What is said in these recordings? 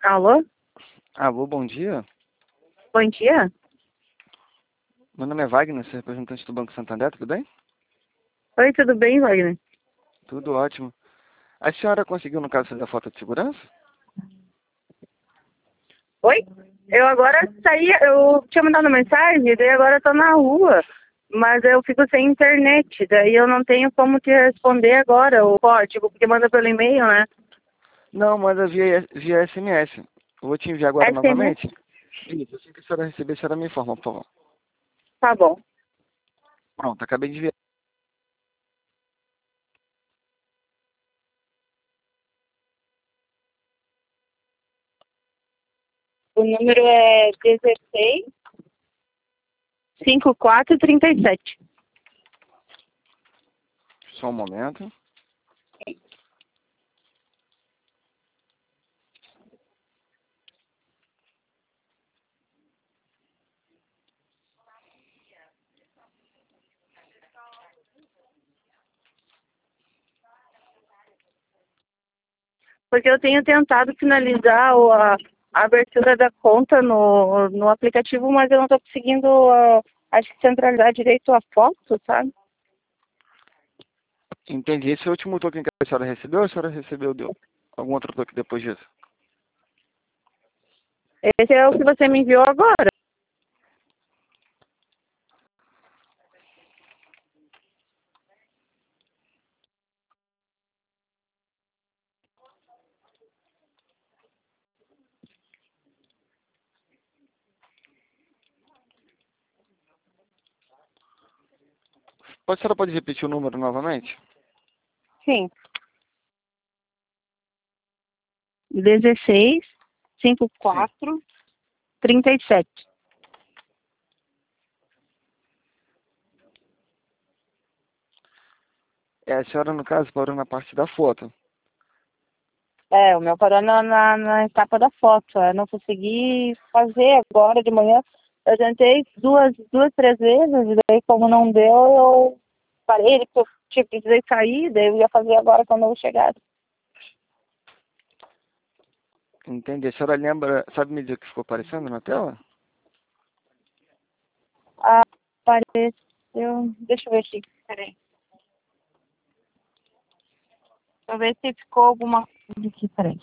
Alô? Alô, bom dia. Bom dia? Meu nome é Wagner, sou representante do Banco Santander, tudo bem? Oi, tudo bem, Wagner? Tudo ótimo. A senhora conseguiu, no caso, fazer a foto de segurança? Oi? Eu agora saí, eu tinha mandado mensagem, daí agora eu tô na rua, mas eu fico sem internet, daí eu não tenho como te responder agora o código, porque manda pelo e-mail, né? Não, manda via SMS. Eu vou te enviar agora SMS? novamente. Isso, assim que a senhora receber, a senhora me informa, por favor. Tá bom. Pronto, acabei de enviar. O número é 16 5437. Só um momento. Porque eu tenho tentado finalizar a abertura da conta no aplicativo, mas eu não tô conseguindo, acho que centralizar direito a foto, sabe? Entendi. Esse é o último token que a senhora recebeu ou a senhora recebeu algum outro token depois disso? Esse é o que você me enviou agora. A senhora pode repetir o número novamente? Sim. 16 Sim. 54 37. É, a senhora, no caso, parou na parte da foto. É, o meu parou na etapa da foto. Eu não consegui fazer agora de manhã. Eu tentei duas, três vezes, e daí como não deu, eu parei, porque eu precisei sair, daí eu ia fazer agora quando eu chegasse. Entendi. A senhora lembra, sabe me dizer o que ficou aparecendo na tela? Apareceu. Deixa eu ver aqui. Peraí. Deixa eu ver se ficou alguma coisa aqui. Peraí.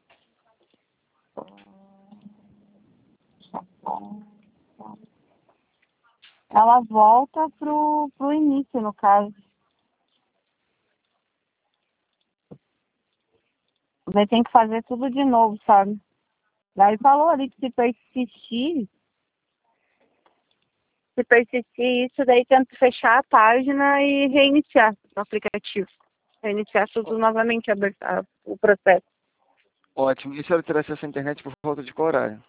Ela volta pro início, no caso. Você tem que fazer tudo de novo, sabe? Daí falou ali que se persistir isso, daí tenta fechar a página e reiniciar o aplicativo. Reiniciar tudo novamente, o processo. Ótimo. E a senhora terá acesso à internet por volta de qual horário?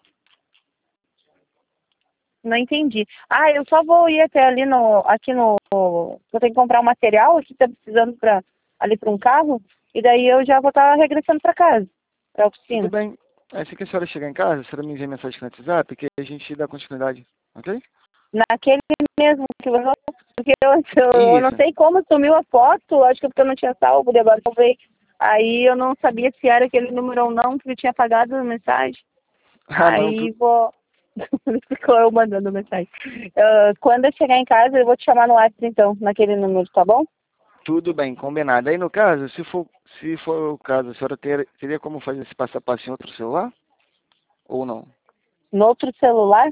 Não entendi. Ah, eu só vou ir até ali aqui no. Eu tenho que comprar um material aqui, tá precisando ali para um carro, e daí eu já vou estar regressando para casa, para a Tudo oficina. bem. Assim que a senhora chegar em casa, a senhora me envia mensagem no WhatsApp que a gente dá continuidade, ok? Naquele mesmo que você. Porque eu não Isso. sei como sumiu a foto, acho que é porque eu não tinha salvo, de agora eu salvei. Aí eu não sabia se era aquele número ou não, porque eu tinha apagado a mensagem. Ah, não, Aí vou. Ficou eu mandando mensagem. Quando eu chegar em casa, eu vou te chamar no WhatsApp, então, naquele número, tá bom? tudo bem, combinado. Aí no caso, se for o caso, a senhora teria como fazer esse passo a passo em outro celular? Ou não? No outro celular?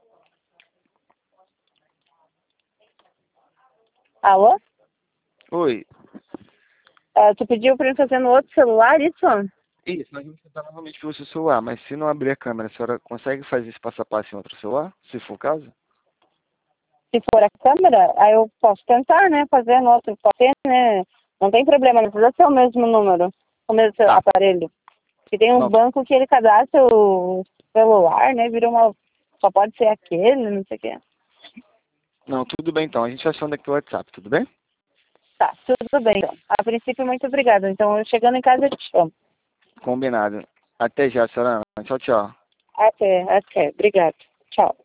Alô? Oi. Tu pediu pra eu fazer no outro celular, isso? Isso, nós vamos tentar novamente pelo seu celular, mas se não abrir a câmera, a senhora consegue fazer esse passo a passo em outro celular, se for o caso? Se for a câmera, aí eu posso tentar, né? Fazer no outro. Pode ser, né? Não tem problema, não precisa ser o mesmo número, o mesmo Tá. aparelho. Porque tem uns Não, bancos que ele cadastra o celular, né? Vira uma. Só pode ser aquele, não sei o quê. não, tudo bem então. A gente aciona aqui o WhatsApp, tudo bem? Tá, tudo bem, então. A princípio, muito obrigada. Então, eu chegando em casa, eu te chamo. Combinado. Até já, senhora. Tchau, tchau. Até. Obrigada. Tchau.